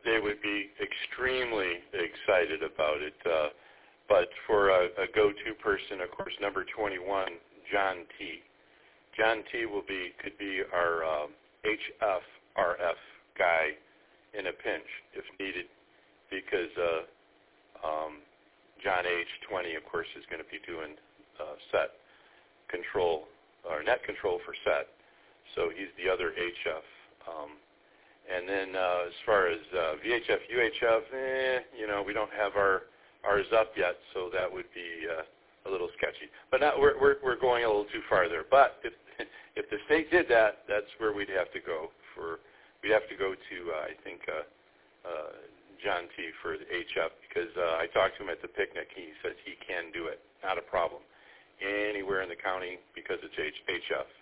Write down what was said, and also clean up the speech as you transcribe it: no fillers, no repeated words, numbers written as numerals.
they would be extremely excited about it. But for a go-to person, of course, number 21, John T. John T. could be our HFRF guy in a pinch if needed, because John H. 20, of course, is going to be doing set control or net control for set. So he's the other HF. And then as far as VHF, UHF, we don't have ours up yet, so that would be a little sketchy. But now we're going a little too far there. But if the state did that, that's where we'd have to go we'd have to go to I think John T. for the HF, because I talked to him at the picnic. He says he can do it, not a problem, anywhere in the county, because it's HF.